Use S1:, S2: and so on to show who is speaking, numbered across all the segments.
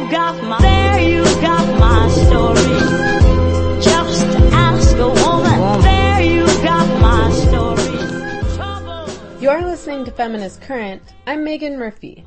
S1: There you got my story. Just ask a woman. There you got my story. Trouble.
S2: You're listening to Feminist Current. I'm Megan Murphy.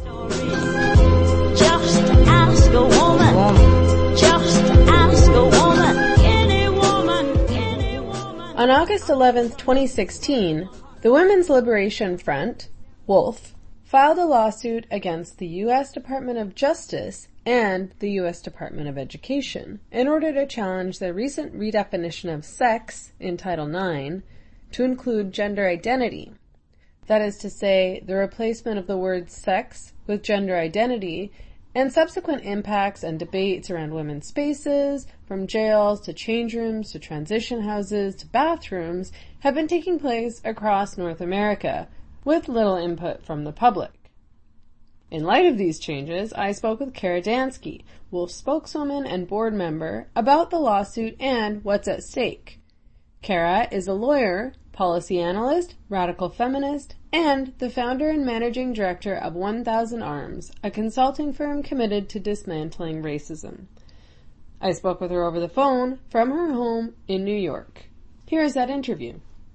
S1: Just ask a woman. Just ask a woman. Any woman. Any woman.
S2: On August 11th, 2016, the Women's Liberation Front, WOLF, filed a lawsuit against the U.S. Department of Justice and the U.S. Department of Education in order to challenge the recent redefinition of sex in Title IX to include gender identity. That is to say, the replacement of the word sex with gender identity and subsequent impacts and debates around women's spaces, from jails to change rooms to transition houses to bathrooms, have been taking place across North America, with little input from the public. In light of these changes, I spoke with Kara Dansky, WOLF spokeswoman and board member, about the lawsuit and what's at stake. Kara is a lawyer, policy analyst, radical feminist, and the founder and managing director of 1000 Arms, a consulting firm committed to dismantling racism. I spoke with her over the phone from her home in New York. Here is that interview.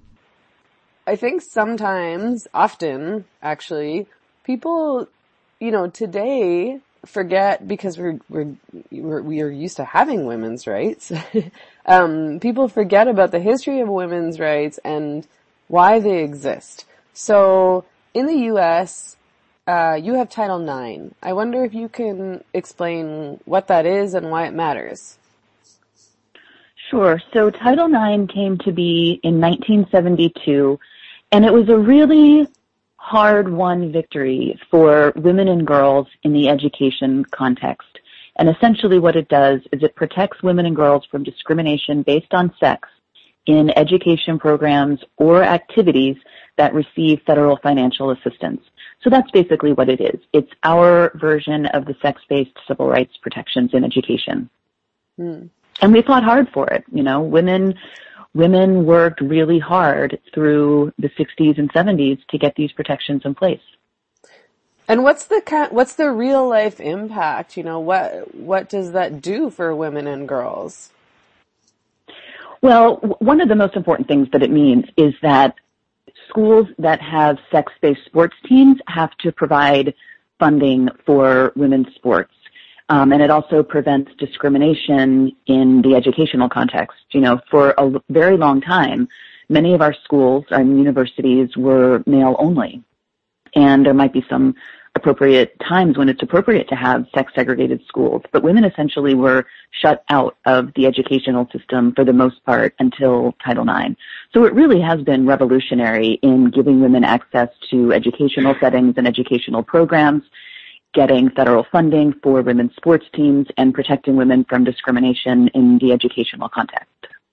S2: I think sometimes, often, actually, people, today forget, because we are used to having women's rights. People forget about the history of women's rights and why they exist. So, in the U.S., you have Title IX. I wonder if you can explain what that is and why it matters.
S3: Sure. So Title IX came to be in 1972, and it was a really hard-won victory for women and girls in the education context. And essentially what it does is it protects women and girls from discrimination based on sex in education programs or activities that receive federal financial assistance. So that's basically what it is. It's our version of the sex-based civil rights protections in education. And we fought hard for it. Women worked really hard through the 60s and 70s to get these protections in place.
S2: And what's the real life impact? What does that do for women and girls?
S3: Well, one of the most important things that it means is that schools that have sex-based sports teams have to provide funding for women's sports. And it also prevents discrimination in the educational context. For a very long time, many of our schools and universities were male only. And there might be some appropriate times when it's appropriate to have sex-segregated schools. But women essentially were shut out of the educational system for the most part until Title IX. So it really has been revolutionary in giving women access to educational settings and educational programs, getting federal funding for women's sports teams, and protecting women from discrimination in the educational context.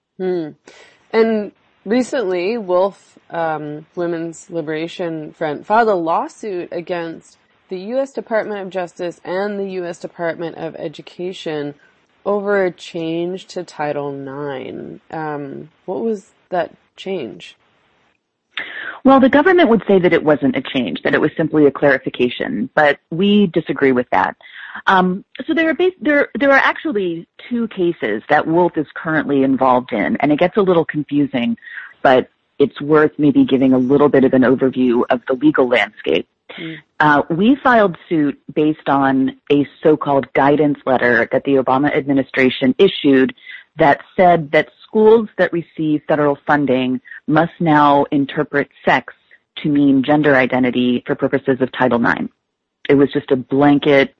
S2: And recently, WOLF, Women's Liberation Front, filed a lawsuit against the U.S. Department of Justice and the U.S. Department of Education over a change to Title IX. What was that change?
S3: Well, the government would say that it wasn't a change, that it was simply a clarification, but we disagree with that. So there are actually two cases that WOLF is currently involved in, and it gets a little confusing, but it's worth maybe giving a little bit of an overview of the legal landscape. We filed suit based on a so-called guidance letter that the Obama administration issued that said that schools that receive federal funding must now interpret sex to mean gender identity for purposes of Title IX. It was just a blanket,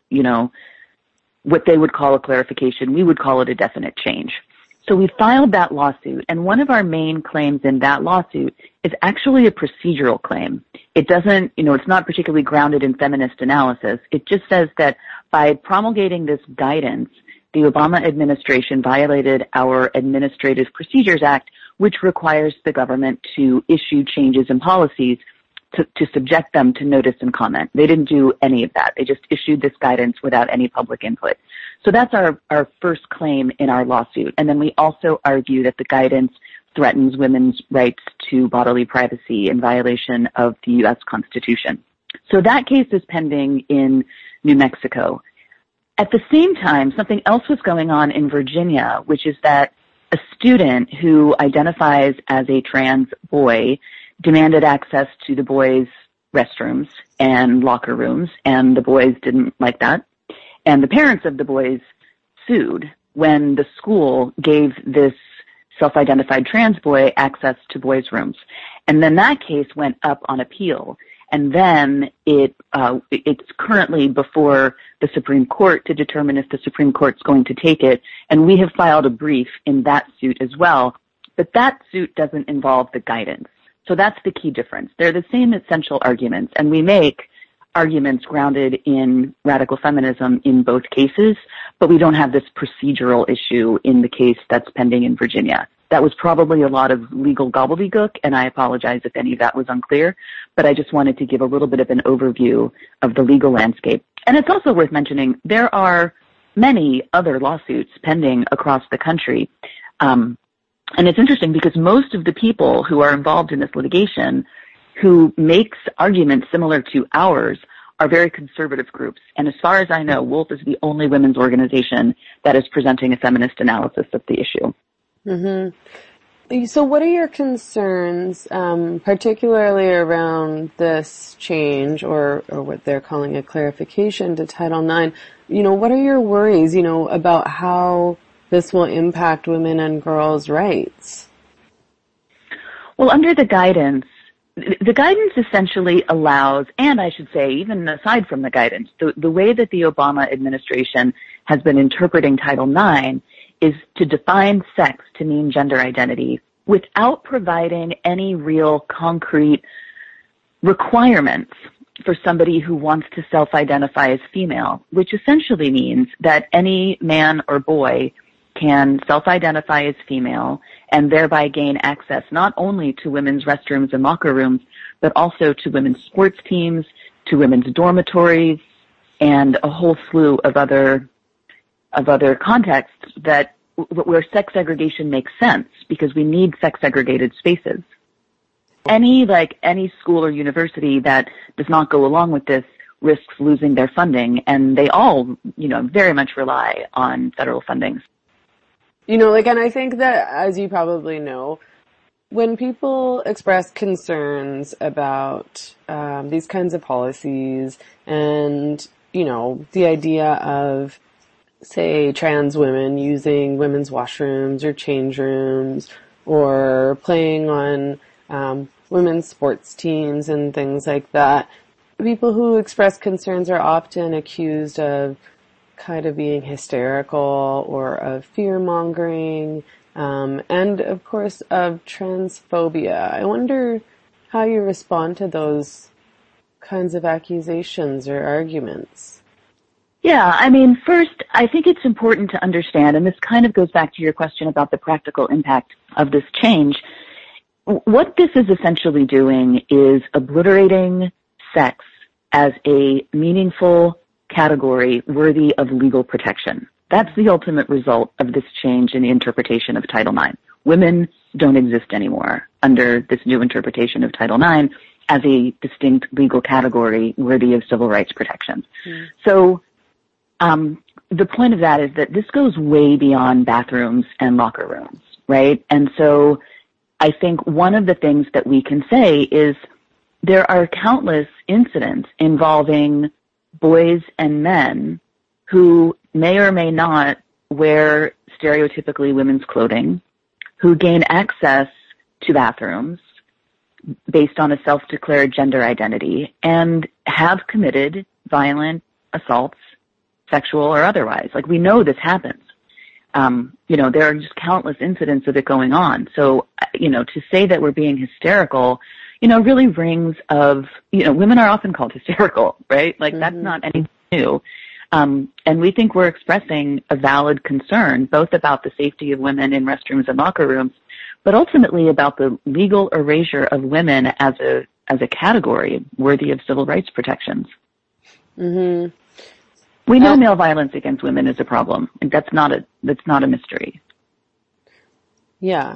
S3: what they would call a clarification. We would call it a definite change. So we filed that lawsuit, and one of our main claims in that lawsuit is actually a procedural claim. It doesn't, it's not particularly grounded in feminist analysis. It just says that by promulgating this guidance, the Obama administration violated our Administrative Procedures Act, which requires the government to issue changes in policies to subject them to notice and comment. They didn't do any of that. They just issued this guidance without any public input. So that's our first claim in our lawsuit. And then we also argue that the guidance threatens women's rights to bodily privacy in violation of the U.S. Constitution. So that case is pending in New Mexico. At the same time, something else was going on in Virginia, which is that a student who identifies as a trans boy demanded access to the boys' restrooms and locker rooms, and the boys didn't like that. And the parents of the boys sued when the school gave this self-identified trans boy access to boys' rooms. And then that case went up on appeal. And then it's currently before the Supreme Court to determine if the Supreme Court's going to take it. And we have filed a brief in that suit as well. But that suit doesn't involve the guidance. So that's the key difference. They're the same essential arguments, and we make arguments grounded in radical feminism in both cases, but we don't have this procedural issue in the case that's pending in Virginia. That was probably a lot of legal gobbledygook, and I apologize if any of that was unclear, but I just wanted to give a little bit of an overview of the legal landscape. And it's also worth mentioning there are many other lawsuits pending across the country. And it's interesting because most of the people who are involved in this litigation who makes arguments similar to ours are very conservative groups. And as far as I know, Wolf is the only women's organization that is presenting a feminist analysis of the issue.
S2: Mm-hmm. So what are your concerns, particularly around this change or what they're calling a clarification to Title IX? What are your worries, about how this will impact women and girls' rights?
S3: Well, under the guidance essentially allows, and I should say, even aside from the guidance, the way that the Obama administration has been interpreting Title IX is to define sex to mean gender identity without providing any real concrete requirements for somebody who wants to self-identify as female, which essentially means that any man or boy can self-identify as female and thereby gain access not only to women's restrooms and locker rooms, but also to women's sports teams, to women's dormitories, and a whole slew of other contexts where sex segregation makes sense because we need sex segregated spaces. Any school or university that does not go along with this risks losing their funding, and they all, very much rely on federal funding.
S2: And I think that, as you probably know, when people express concerns about these kinds of policies and, the idea of, say, trans women using women's washrooms or change rooms or playing on women's sports teams and things like that, people who express concerns are often accused of kind of being hysterical or of fear-mongering, and of course of transphobia. I wonder how you respond to those kinds of accusations or arguments.
S3: Yeah, first, I think it's important to understand, and this kind of goes back to your question about the practical impact of this change. What this is essentially doing is obliterating sex as a meaningful category worthy of legal protection. That's the ultimate result of this change in the interpretation of Title IX. Women don't exist anymore under this new interpretation of Title IX as a distinct legal category worthy of civil rights protection. So the point of that is that this goes way beyond bathrooms and locker rooms, right? And so I think one of the things that we can say is there are countless incidents involving boys and men who may or may not wear stereotypically women's clothing, who gain access to bathrooms based on a self-declared gender identity and have committed violent assaults, sexual or otherwise. We know this happens. There are just countless incidents of it going on. So, to say that we're being hysterical, really rings of, women are often called hysterical, right? That's not anything new. And we think we're expressing a valid concern, both about the safety of women in restrooms and locker rooms, but ultimately about the legal erasure of women as a category worthy of civil rights protections. Mm-hmm. We know male violence against women is a problem, and that's not a mystery.
S2: Yeah,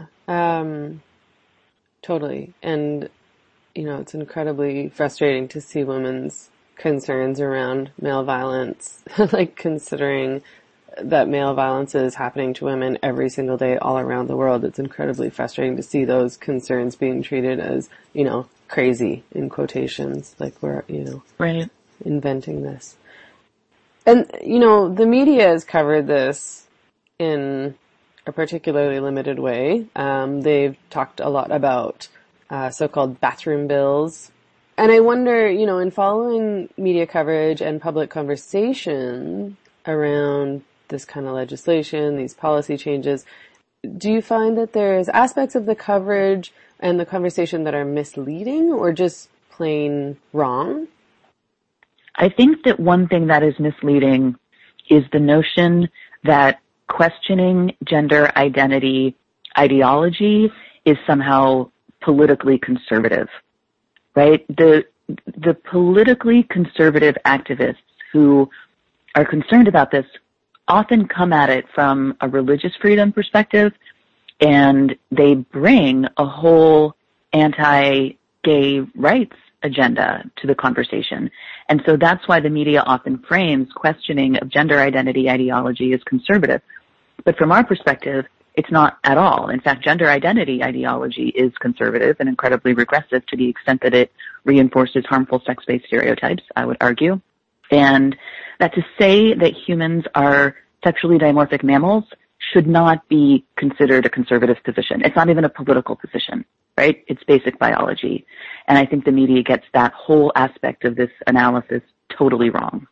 S2: totally. And, it's incredibly frustrating to see women's concerns around male violence, like considering that male violence is happening to women every single day all around the world. It's incredibly frustrating to see those concerns being treated as, crazy in quotations, like we're,
S3: Right.
S2: inventing this. And, the media has covered this in a particularly limited way. They've talked a lot about so-called bathroom bills. And I wonder, in following media coverage and public conversation around this kind of legislation, these policy changes, do you find that there's aspects of the coverage and the conversation that are misleading or just plain wrong?
S3: I think that one thing that is misleading is the notion that questioning gender identity ideology is somehow politically conservative, right? The politically conservative activists who are concerned about this often come at it from a religious freedom perspective, and they bring a whole anti-gay rights agenda to the conversation. And so that's why the media often frames questioning of gender identity ideology as conservative. But from our perspective, it's not at all. In fact, gender identity ideology is conservative and incredibly regressive to the extent that it reinforces harmful sex-based stereotypes, I would argue. And that to say that humans are sexually dimorphic mammals should not be considered a conservative position. It's not even a political position, right? It's basic biology. And I think the media gets that whole aspect of this analysis totally wrong.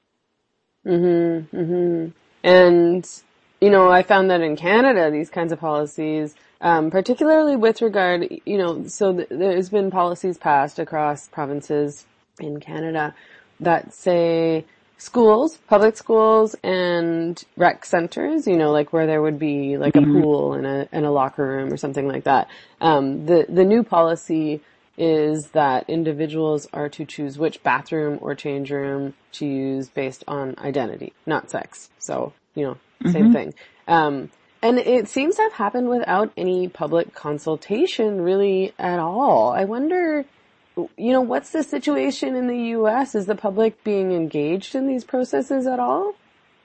S2: And, I found that in Canada, these kinds of policies, particularly with regard, there's been policies passed across provinces in Canada that say schools, public schools and rec centers, like where there would be like a pool and a locker room or something like that. The new policy is that individuals are to choose which bathroom or change room to use based on identity, not sex. So, same thing. And it seems to have happened without any public consultation really at all. I wonder, what's the situation in the U.S.? Is the public being engaged in these processes at all?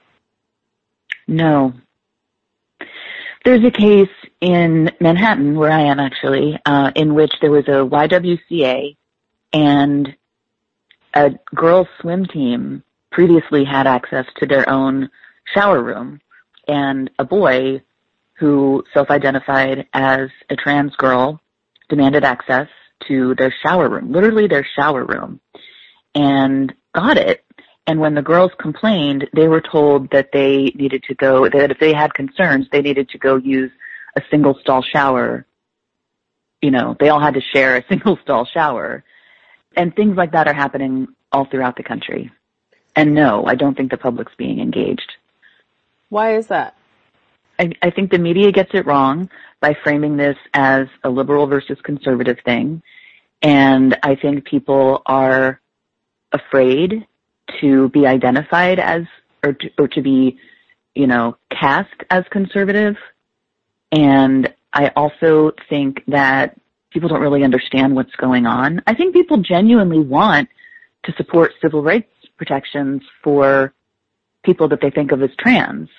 S3: No. There's a case in Manhattan, where I am actually, in which there was a YWCA and a girls' swim team previously had access to their own shower room, and a boy who self-identified as a trans girl demanded access to their shower room, literally their shower room, and got it. And when the girls complained, they were told that they needed to go, that if they had concerns, they needed to go use a single stall shower. They all had to share a single stall shower. And things like that are happening all throughout the country. And no, I don't think the public's being engaged.
S2: Why is that?
S3: I think the media gets it wrong by framing this as a liberal versus conservative thing. And I think people are afraid to be identified as, or to be, cast as conservative. And I also think that people don't really understand what's going on. I think people genuinely want to support civil rights protections for people that they think of as trans.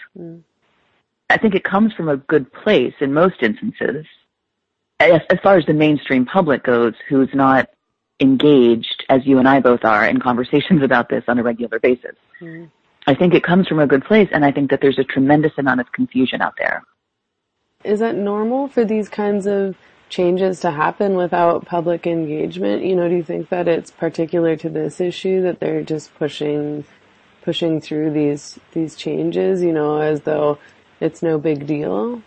S3: I think it comes from a good place in most instances, as far as the mainstream public goes, who's not engaged, as you and I both are, in conversations about this on a regular basis. I think it comes from a good place, and I think that there's a tremendous amount of confusion out there.
S2: Is that normal for these kinds of changes to happen without public engagement? Do you think that it's particular to this issue that they're just pushing through these changes, as though it's no big deal?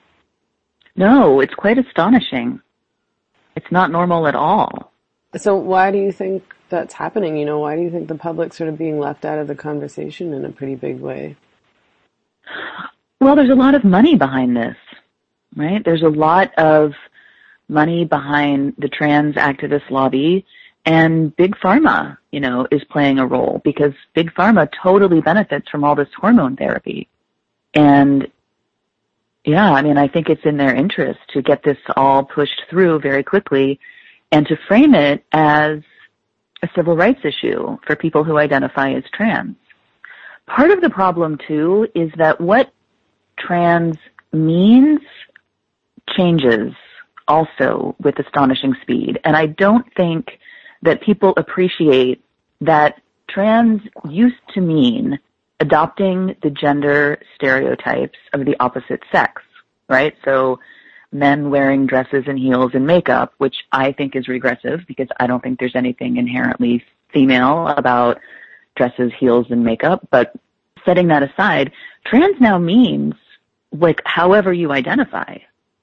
S3: No, it's quite astonishing. It's not normal at all.
S2: So why do you think that's happening? Why do you think the public's sort of being left out of the conversation in a pretty big way?
S3: Well, there's a lot of money behind this, right? There's a lot of money behind the trans activist lobby, and Big Pharma, is playing a role because Big Pharma totally benefits from all this hormone therapy. And yeah, I think it's in their interest to get this all pushed through very quickly and to frame it as a civil rights issue for people who identify as trans. Part of the problem, too, is that what trans means changes also with astonishing speed. And I don't think that people appreciate that trans used to mean adopting the gender stereotypes of the opposite sex, right? So men wearing dresses and heels and makeup, which I think is regressive because I don't think there's anything inherently female about dresses, heels, and makeup. But setting that aside, trans now means like however you identify,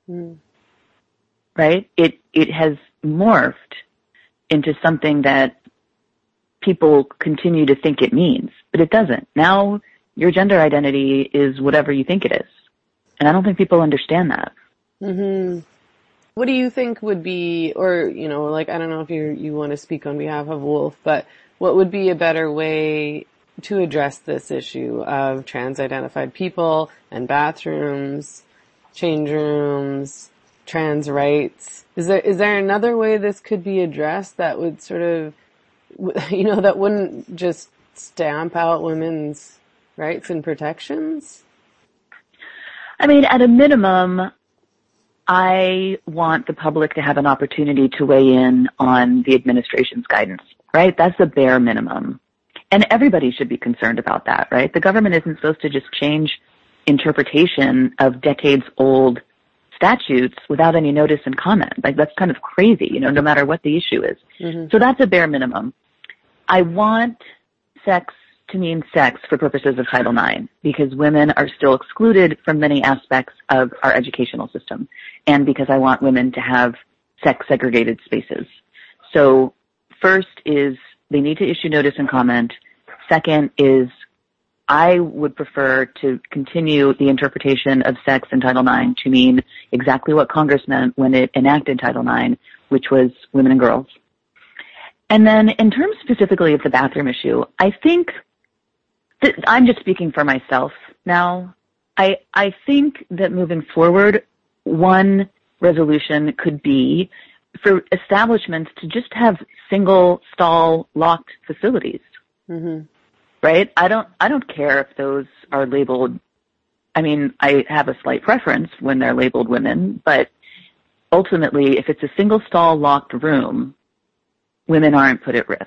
S3: right? It has morphed into something that people continue to think it means, but it doesn't. Now your gender identity is whatever you think it is. And I don't think people understand that.
S2: Mm-hmm. What do you think would be, or, you know, like, I don't know if you want to speak on behalf of Wolf, but what would be a better way to address this issue of trans-identified people and bathrooms, change rooms, trans rights? Is there another way this could be addressed that would sort of, you know, that wouldn't just stamp out women's rights and protections?
S3: I mean, at a minimum, I want the public to have an opportunity to weigh in on the administration's guidance, right? That's the bare minimum. And everybody should be concerned about that, right? The government isn't supposed to just change interpretation of decades-old statutes without any notice and comment. Like, that's kind of crazy, you know, no matter what the issue is. Mm-hmm. So that's a bare minimum. I want sex to mean sex for purposes of Title IX because women are still excluded from many aspects of our educational system and because I want women to have sex-segregated spaces. So first is they need to issue notice and comment. Second is I would prefer to continue the interpretation of sex in Title IX to mean exactly what Congress meant when it enacted Title IX, which was women and girls. And then in terms specifically of the bathroom issue, I think that I'm just speaking for myself now. I think that moving forward, one resolution could be for establishments to just have single stall locked facilities. Mm-hmm. Right? I don't care if those are labeled. I mean, I have a slight preference when they're labeled women, but ultimately, if it's a single stall locked room, women aren't put at risk.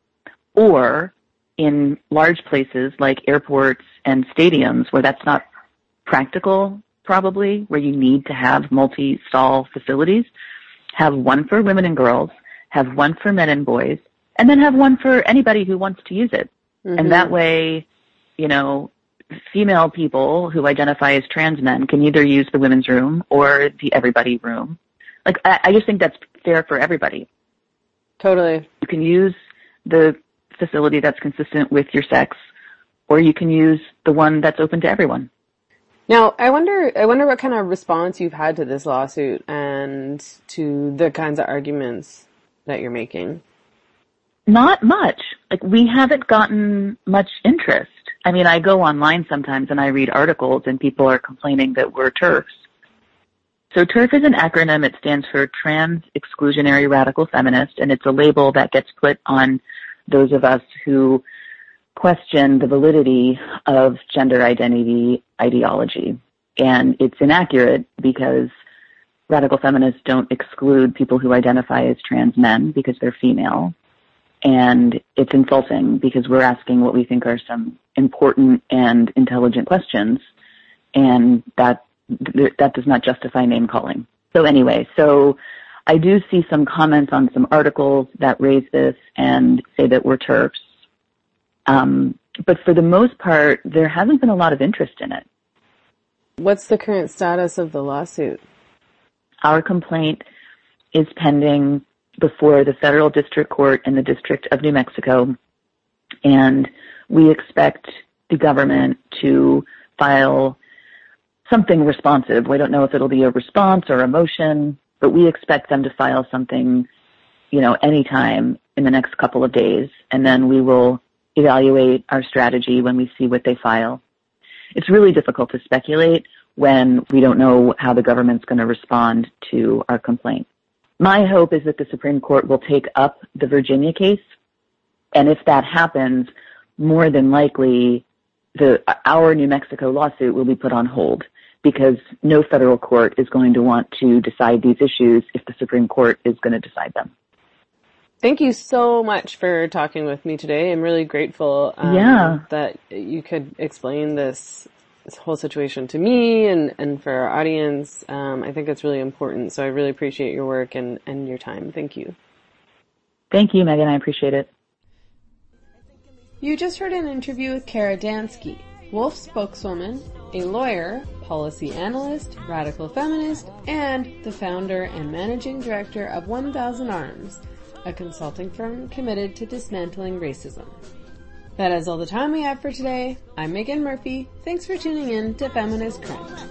S3: Or in large places like airports and stadiums where that's not practical, probably, where you need to have multi-stall facilities, have one for women and girls, have one for men and boys, and then have one for anybody who wants to use it. Mm-hmm. And that way, you know, female people who identify as trans men can either use the women's room or the everybody room. Like, I just think that's fair for everybody.
S2: Totally.
S3: You can use the facility that's consistent with your sex, or you can use the one that's open to everyone.
S2: Now, I wonder what kind of response you've had to this lawsuit and to the kinds of arguments that you're making.
S3: Not much. Like, we haven't gotten much interest. I mean, I go online sometimes and I read articles and people are complaining that we're TERFs. So TERF is an acronym. It stands for Trans Exclusionary Radical Feminist, and it's a label that gets put on those of us who question the validity of gender identity ideology. And it's inaccurate because radical feminists don't exclude people who identify as trans men because they're female. And it's insulting because we're asking what we think are some important and intelligent questions, and that does not justify name calling. So anyway, so I do see some comments on some articles that raise this and say that we're TERFs. But for the most part, there hasn't been a lot of interest in it.
S2: What's the current status of the lawsuit?
S3: Our complaint is pending before the Federal District Court in the District of New Mexico, and we expect the government to file something responsive. We don't know if it'll be a response or a motion, but we expect them to file something, you know, anytime in the next couple of days, and then we will evaluate our strategy when we see what they file. It's really difficult to speculate when we don't know how the government's going to respond to our complaint. My hope is that the Supreme Court will take up the Virginia case And if that happens, more than likely our New Mexico lawsuit will be put on hold, because no federal court is going to want to decide these issues if the Supreme Court is going to decide them.
S2: Thank you so much for talking with me today. I'm really grateful that you could explain this whole situation to me and for our audience. I think it's really important, so I really appreciate your work and your time. Thank you.
S3: Thank you, Megan. I appreciate it.
S2: You just heard an interview with Kara Dansky, Wolf spokeswoman, a lawyer, policy analyst, radical feminist, and the founder and managing director of 1000 Arms, a consulting firm committed to dismantling racism. That is all the time we have for today. I'm Megan Murphy. Thanks for tuning in to Feminist Current.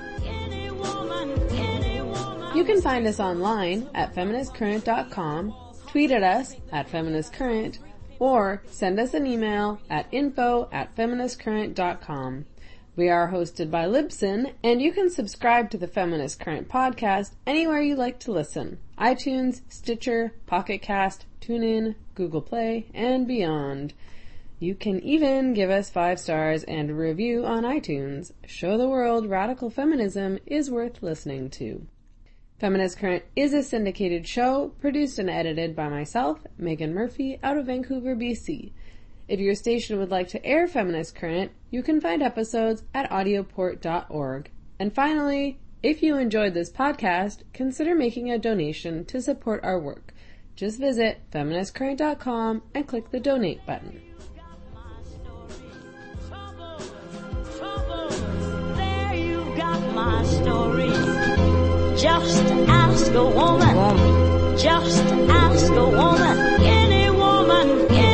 S2: You can find us online at feministcurrent.com, tweet at us at feministcurrent, or send us an email at info@feministcurrent.com. We are hosted by Libsyn, and you can subscribe to the Feminist Current podcast anywhere you like to listen. iTunes, Stitcher, Pocket Cast, TuneIn, Google Play, and beyond. You can even give us 5 stars and a review on iTunes. Show the world radical feminism is worth listening to. Feminist Current is a syndicated show produced and edited by myself, Megan Murphy, out of Vancouver, BC. If your station would like to air Feminist Current, you can find episodes at audioport.org. And finally, if you enjoyed this podcast, consider making a donation to support our work. Just visit feministcurrent.com and click the donate button.
S1: There you got my story. Just ask a woman. Just ask a woman. Any woman.